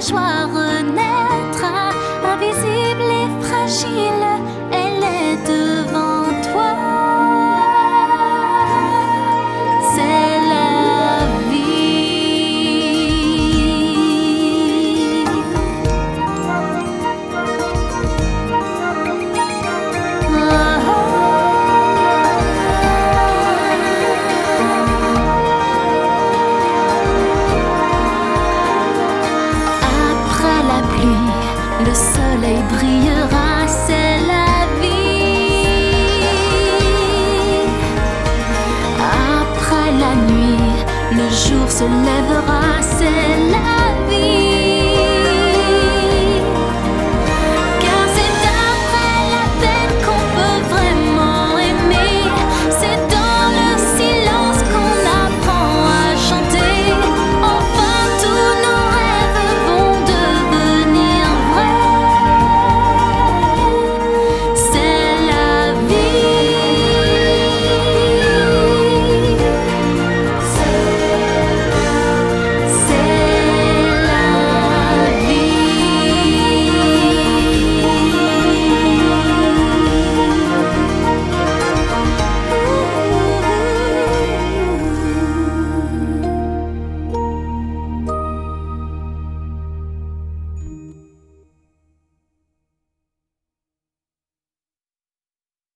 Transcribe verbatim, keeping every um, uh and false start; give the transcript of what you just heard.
joie renaîtra, invisible et fragile, elle est devant toi. C'est la vie. Oh, oh. Le soleil brillera, c'est la vie. Après la nuit, le jour se lèvera, c'est la vie.